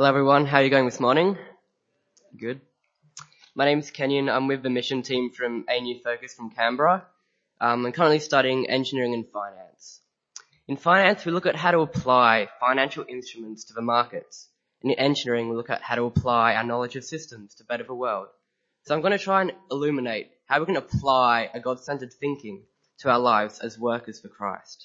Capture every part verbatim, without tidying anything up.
Hello everyone, how are you going this morning? Good. My name's Kenyon. I'm with the mission team from A N U Focus from Canberra. Um, I'm currently studying engineering and finance. In finance, we look at how to apply financial instruments to the markets. And in engineering, we look at how to apply our knowledge of systems to better the world. So I'm going to try and illuminate how we can apply a God-centered thinking to our lives as workers for Christ.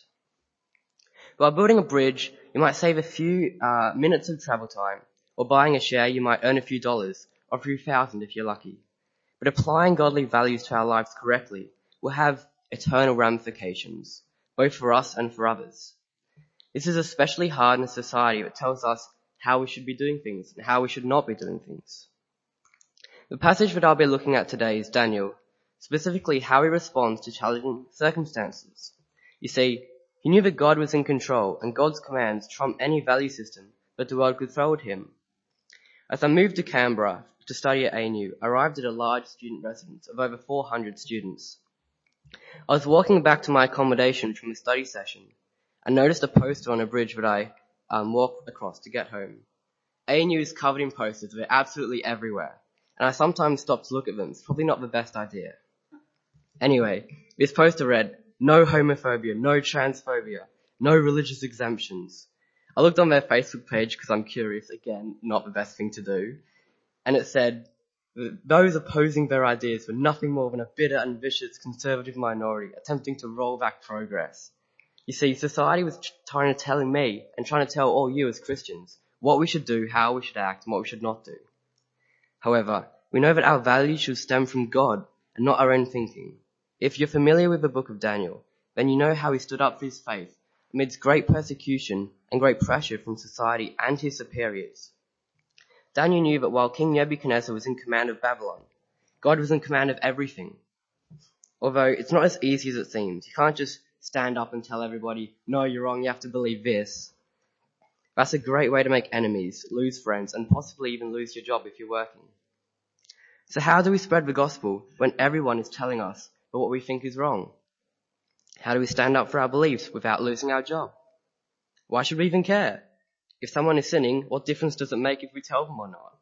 While building a bridge, you might save a few uh, minutes of travel time, or buying a share, you might earn a few dollars, or a few thousand if you're lucky. But applying godly values to our lives correctly will have eternal ramifications, both for us and for others. This is especially hard in a society that tells us how we should be doing things and how we should not be doing things. The passage that I'll be looking at today is Daniel, specifically how he responds to challenging circumstances. You see, he knew that God was in control and God's commands trump any value system that the world could throw at him. As I moved to Canberra to study at A N U, I arrived at a large student residence of over four hundred students. I was walking back to my accommodation from a study session and noticed a poster on a bridge that I um, walked across to get home. A N U is covered in posters. They're absolutely everywhere. And I sometimes stop to look at them. It's probably not the best idea. Anyway, this poster read, "No homophobia, no transphobia, no religious exemptions." I looked on their Facebook page because I'm curious, again, not the best thing to do. And it said, those opposing their ideas were nothing more than a bitter and vicious conservative minority attempting to roll back progress. You see, society was trying to tell me and trying to tell all you as Christians what we should do, how we should act, and what we should not do. However, we know that our values should stem from God and not our own thinking. If you're familiar with the book of Daniel, then you know how he stood up for his faith amidst great persecution and great pressure from society and his superiors. Daniel knew that while King Nebuchadnezzar was in command of Babylon, God was in command of everything. Although it's not as easy as it seems. You can't just stand up and tell everybody, no, you're wrong, you have to believe this. That's a great way to make enemies, lose friends, and possibly even lose your job if you're working. So how do we spread the gospel when everyone is telling us that what we think is wrong? How do we stand up for our beliefs without losing our job? Why should we even care? If someone is sinning, what difference does it make if we tell them or not?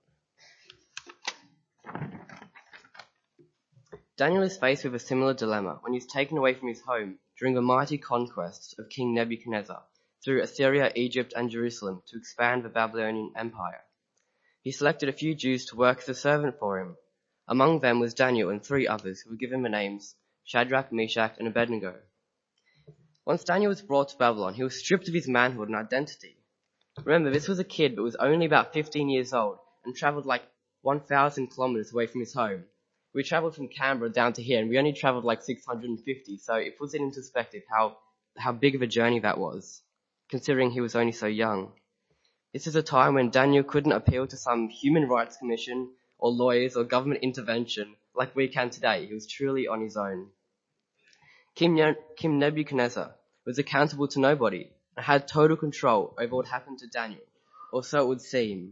Daniel is faced with a similar dilemma when he's taken away from his home during the mighty conquests of King Nebuchadnezzar through Assyria, Egypt, and Jerusalem to expand the Babylonian Empire. He selected a few Jews to work as a servant for him. Among them was Daniel and three others who were given the names Shadrach, Meshach, and Abednego. Once Daniel was brought to Babylon, he was stripped of his manhood and identity. Remember, this was a kid that was only about fifteen years old and travelled like one thousand kilometres away from his home. We travelled from Canberra down to here and we only travelled like six hundred fifty, so it puts it into perspective how, how big of a journey that was, considering he was only so young. This is a time when Daniel couldn't appeal to some human rights commission or lawyers or government intervention like we can today. He was truly on his own. King, ne- King Nebuchadnezzar was accountable to nobody and had total control over what happened to Daniel, or so it would seem.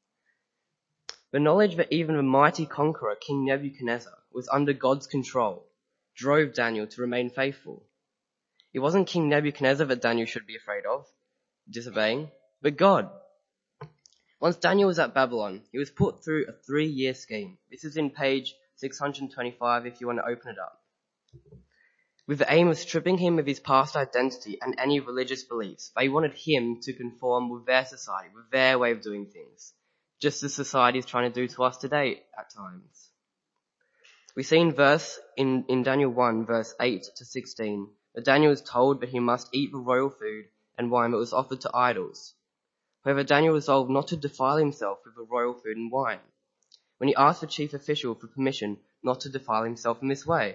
The knowledge that even the mighty conqueror, King Nebuchadnezzar, was under God's control drove Daniel to remain faithful. It wasn't King Nebuchadnezzar that Daniel should be afraid of, disobeying, but God. Once Daniel was at Babylon, he was put through a three-year scheme. This is in page six hundred twenty-five if you want to open it up. With the aim of stripping him of his past identity and any religious beliefs. They wanted him to conform with their society, with their way of doing things, just as society is trying to do to us today at times. We see in verse in, in Daniel one, verse eight to sixteen, that Daniel is told that he must eat the royal food and wine that was offered to idols. However, Daniel resolved not to defile himself with the royal food and wine, when he asked the chief official for permission not to defile himself in this way.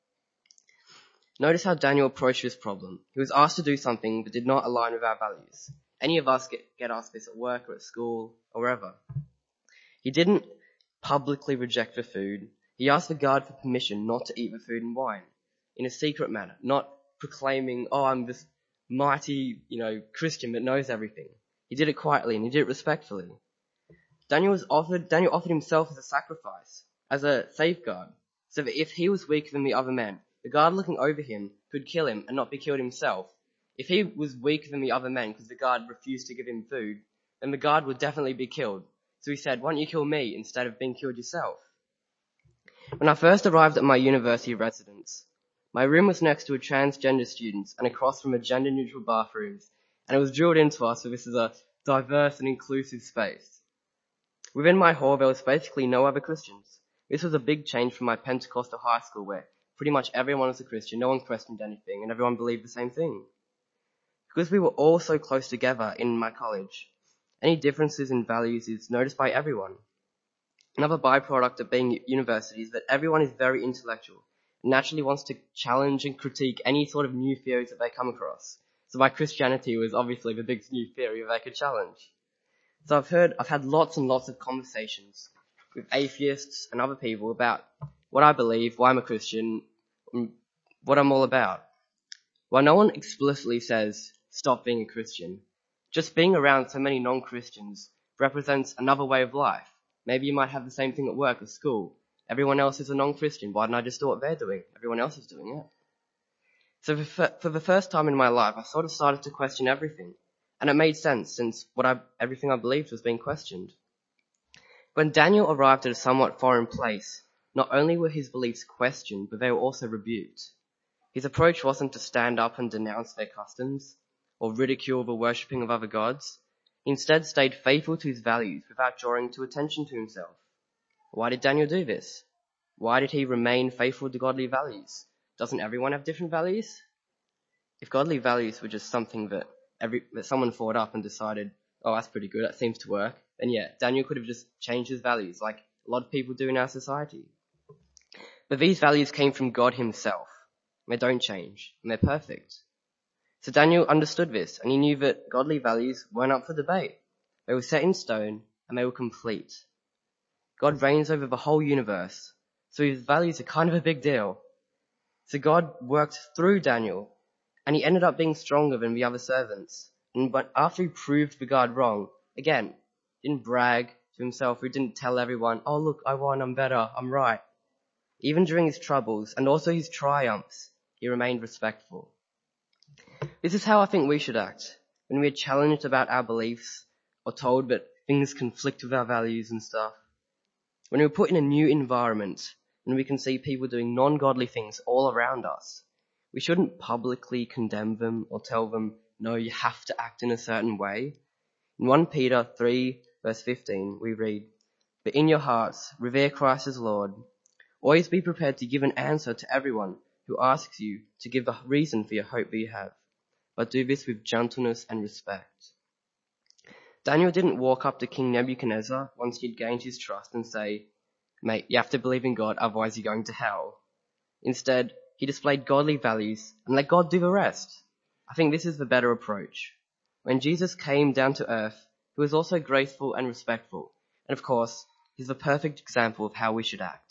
Notice how Daniel approached this problem. He was asked to do something that did not align with our values. Any of us get, get asked this at work or at school or wherever. He didn't publicly reject the food. He asked the guard for permission not to eat the food and wine in a secret manner, not proclaiming, oh, I'm this mighty, you know, Christian that knows everything. He did it quietly and he did it respectfully. Daniel was offered, Daniel offered himself as a sacrifice, as a safeguard, so that if he was weaker than the other men, the guard looking over him could kill him and not be killed himself. If he was weaker than the other men because the guard refused to give him food, then the guard would definitely be killed. So he said, why don't you kill me instead of being killed yourself? When I first arrived at my university residence, my room was next to a transgender student and across from a gender-neutral bathrooms, and it was drilled into us that this is a diverse and inclusive space. Within my hall, there was basically no other Christians. This was a big change from my Pentecostal high school where pretty much everyone was a Christian, no one questioned anything, and everyone believed the same thing. Because we were all so close together in my college, any differences in values is noticed by everyone. Another byproduct of being at university is that everyone is very intellectual and naturally wants to challenge and critique any sort of new theories that they come across. So my Christianity was obviously the biggest new theory that I could challenge. So I've heard, I've had lots and lots of conversations with atheists and other people about what I believe, why I'm a Christian, and what I'm all about. While no one explicitly says, stop being a Christian, just being around so many non-Christians represents another way of life. Maybe you might have the same thing at work or school. Everyone else is a non-Christian. Why don't I just do what they're doing? Everyone else is doing it. So for, for the first time in my life, I sort of started to question everything. And it made sense since what I, everything I believed was being questioned. When Daniel arrived at a somewhat foreign place, not only were his beliefs questioned, but they were also rebuked. His approach wasn't to stand up and denounce their customs or ridicule the worshipping of other gods. He instead stayed faithful to his values without drawing too attention to himself. Why did Daniel do this? Why did he remain faithful to godly values? Doesn't everyone have different values? If godly values were just something that every that someone thought up and decided, oh, that's pretty good, that seems to work, then yeah, Daniel could have just changed his values like a lot of people do in our society. But these values came from God himself. They don't change, and they're perfect. So Daniel understood this, and he knew that godly values weren't up for debate. They were set in stone, and they were complete. God reigns over the whole universe, so his values are kind of a big deal. So God worked through Daniel, and he ended up being stronger than the other servants. And but after he proved the guard wrong, again, didn't brag to himself, he didn't tell everyone, oh look, I won, I'm better, I'm right. Even during his troubles, and also his triumphs, he remained respectful. This is how I think we should act when we are challenged about our beliefs or told that things conflict with our values and stuff. When we're put in a new environment and we can see people doing non-godly things all around us, we shouldn't publicly condemn them or tell them, no, you have to act in a certain way. In First Peter three verse fifteen, we read, but in your hearts, revere Christ as Lord. Always be prepared to give an answer to everyone who asks you to give the reason for your hope that you have. But do this with gentleness and respect. Daniel didn't walk up to King Nebuchadnezzar once he'd gained his trust and say, mate, you have to believe in God, otherwise you're going to hell. Instead, he displayed godly values and let God do the rest. I think this is the better approach. When Jesus came down to earth, he was also graceful and respectful. And of course, he's the perfect example of how we should act.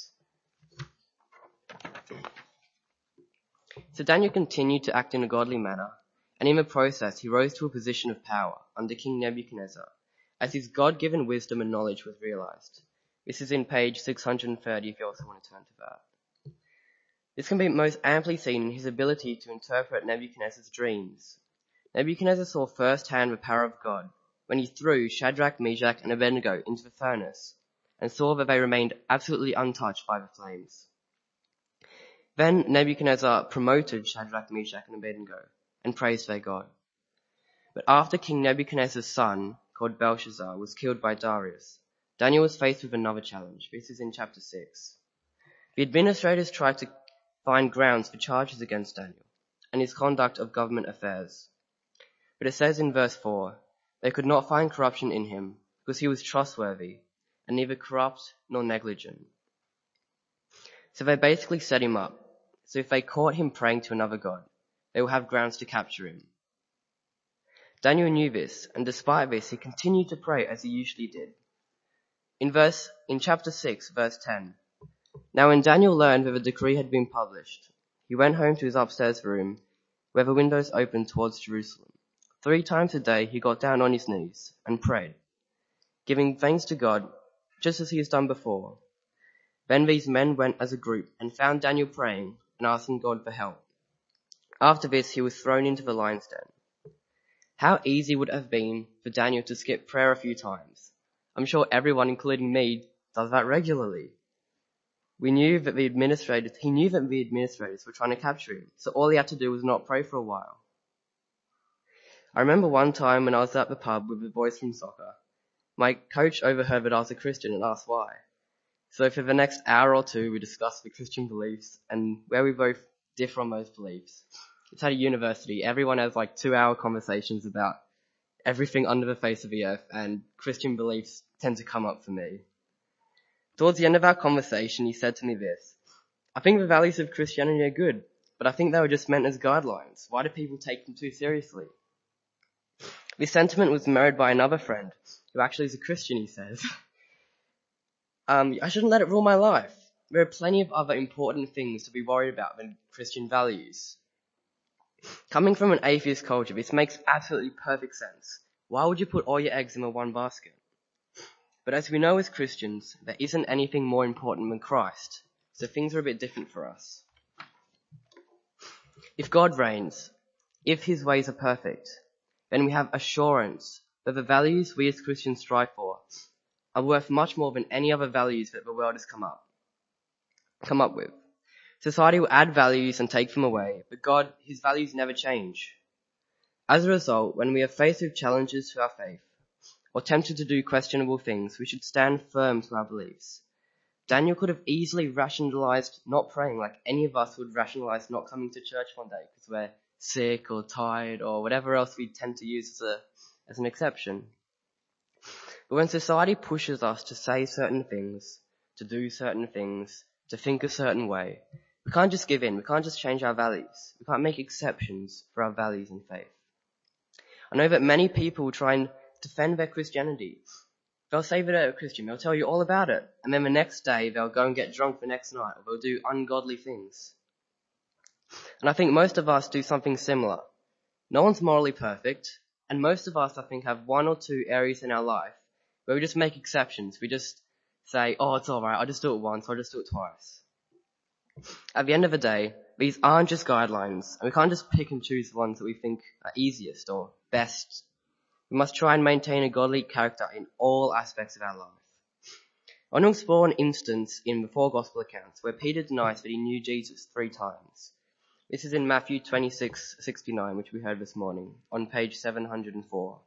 So Daniel continued to act in a godly manner, and in the process he rose to a position of power under King Nebuchadnezzar, as his God-given wisdom and knowledge was realized. This is in page six hundred thirty if you also want to turn to that. This can be most amply seen in his ability to interpret Nebuchadnezzar's dreams. Nebuchadnezzar saw firsthand the power of God when he threw Shadrach, Meshach, and Abednego into the furnace, and saw that they remained absolutely untouched by the flames. Then Nebuchadnezzar promoted Shadrach, Meshach, and Abednego and praised their God. But after King Nebuchadnezzar's son, called Belshazzar, was killed by Darius, Daniel was faced with another challenge. This is in chapter six. The administrators tried to find grounds for charges against Daniel and his conduct of government affairs. But it says in verse four, they could not find corruption in him because he was trustworthy and neither corrupt nor negligent. So they basically set him up. So if they caught him praying to another god, they will have grounds to capture him. Daniel knew this, and despite this, he continued to pray as he usually did. In verse, in chapter six, verse ten, now when Daniel learned that the decree had been published, he went home to his upstairs room, where the windows opened towards Jerusalem. Three times a day he got down on his knees and prayed, giving thanks to God, just as he has done before. Then these men went as a group and found Daniel praying and asking God for help. After this, he was thrown into the lion's den. How easy would it have been for Daniel to skip prayer a few times? I'm sure everyone, including me, does that regularly. We knew that the administrators, he knew that the administrators were trying to capture him, so all he had to do was not pray for a while. I remember one time when I was at the pub with the boys from soccer, my coach overheard that I was a Christian and asked why. So for the next hour or two, we discussed the Christian beliefs and where we both differ on those beliefs. It's at a university. Everyone has like two-hour conversations about everything under the face of the earth, and Christian beliefs tend to come up for me. Towards the end of our conversation, he said to me this: I think the values of Christianity are good, but I think they were just meant as guidelines. Why do people take them too seriously? This sentiment was mirrored by another friend, who actually is a Christian, he says. um, I shouldn't let it rule my life. There are plenty of other important things to be worried about than Christian values. Coming from an atheist culture, this makes absolutely perfect sense. Why would you put all your eggs in the one basket? But as we know as Christians, there isn't anything more important than Christ, so things are a bit different for us. If God reigns, if his ways are perfect, then we have assurance that the values we as Christians strive for are worth much more than any other values that the world has come up, come up with. Society will add values and take them away, but God, his values never change. As a result, when we are faced with challenges to our faith, or tempted to do questionable things, we should stand firm to our beliefs. Daniel could have easily rationalized not praying like any of us would rationalize not coming to church one day because we're sick or tired or whatever else we tend to use as a as an exception. But when society pushes us to say certain things, to do certain things, to think a certain way, we can't just give in. We can't just change our values. We can't make exceptions for our values and faith. I know that many people try and defend their Christianity. They'll say that they're a Christian, they'll tell you all about it, and then the next day they'll go and get drunk the next night, or they'll do ungodly things. And I think most of us do something similar. No one's morally perfect, and most of us, I think, have one or two areas in our life where we just make exceptions. We just say, oh, it's alright, I'll just do it once, I'll just do it twice. At the end of the day, these aren't just guidelines, and we can't just pick and choose the ones that we think are easiest or best. We must try and maintain a godly character in all aspects of our life. I want to explore an instance in the four gospel accounts where Peter denies that he knew Jesus three times. This is in Matthew twenty-six sixty-nine, which we heard this morning, on page seven hundred four.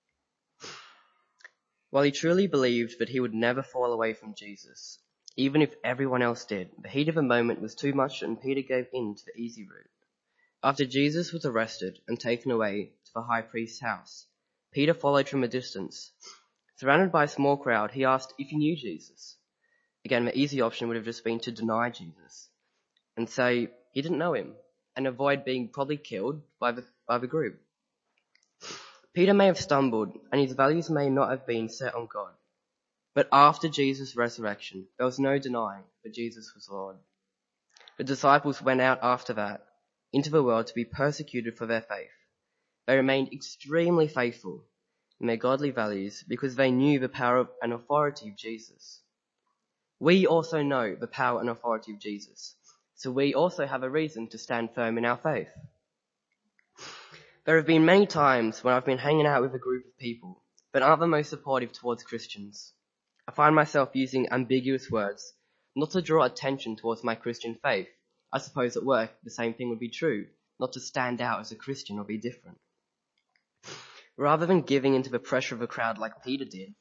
While he truly believed that he would never fall away from Jesus, even if everyone else did, the heat of the moment was too much and Peter gave in to the easy route. After Jesus was arrested and taken away to the high priest's house, Peter followed from a distance. Surrounded by a small crowd, he asked if he knew Jesus. Again, the easy option would have just been to deny Jesus and say he didn't know him and avoid being probably killed by the, by the group. Peter may have stumbled and his values may not have been set on God. But after Jesus' resurrection, there was no denying that Jesus was Lord. The disciples went out after that into the world to be persecuted for their faith. They remained extremely faithful in their godly values because they knew the power and authority of Jesus. We also know the power and authority of Jesus, so we also have a reason to stand firm in our faith. There have been many times when I've been hanging out with a group of people that aren't the most supportive towards Christians. I find myself using ambiguous words, not to draw attention towards my Christian faith. I suppose at work the same thing would be true, not to stand out as a Christian or be different. Rather than giving into the pressure of a crowd like Peter did,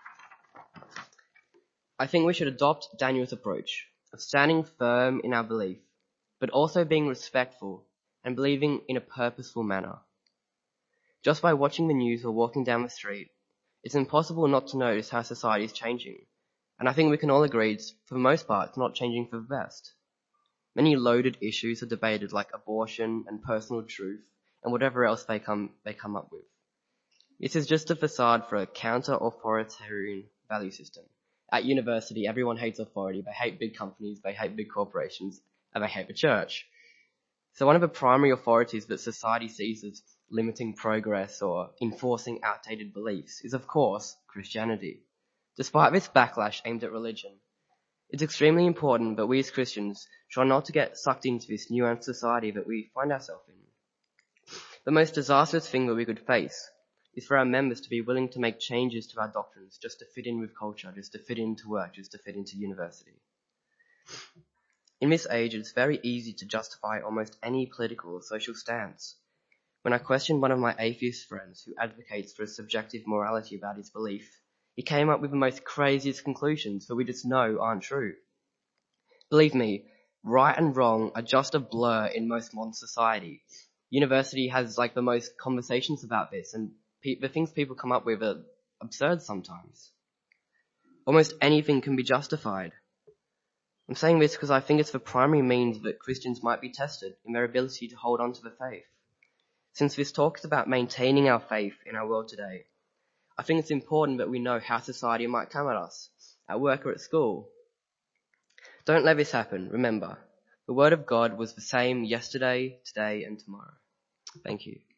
I think we should adopt Daniel's approach of standing firm in our belief, but also being respectful and believing in a purposeful manner. Just by watching the news or walking down the street, it's impossible not to notice how society is changing, and I think we can all agree it's, for the most part, it's not changing for the best. Many loaded issues are debated like abortion and personal truth and whatever else they come they come up with. This is just a facade for a counter-authoritarian value system. At university, everyone hates authority. They hate big companies, they hate big corporations, and they hate the church. So one of the primary authorities that society sees as limiting progress or enforcing outdated beliefs is, of course, Christianity. Despite this backlash aimed at religion, it's extremely important that we as Christians try not to get sucked into this nuanced society that we find ourselves in. The most disastrous thing that we could face is for our members to be willing to make changes to our doctrines just to fit in with culture, just to fit into work, just to fit into university. In this age, it's very easy to justify almost any political or social stance. When I questioned one of my atheist friends who advocates for a subjective morality about his belief, he came up with the most craziest conclusions that we just know aren't true. Believe me, right and wrong are just a blur in most modern society. University has like the most conversations about this, and pe- the things people come up with are absurd sometimes. Almost anything can be justified. I'm saying this because I think it's the primary means that Christians might be tested in their ability to hold on to the faith. Since this talk is about maintaining our faith in our world today, I think it's important that we know how society might come at us, at work or at school. Don't let this happen. Remember, the Word of God was the same yesterday, today, and tomorrow. Thank you.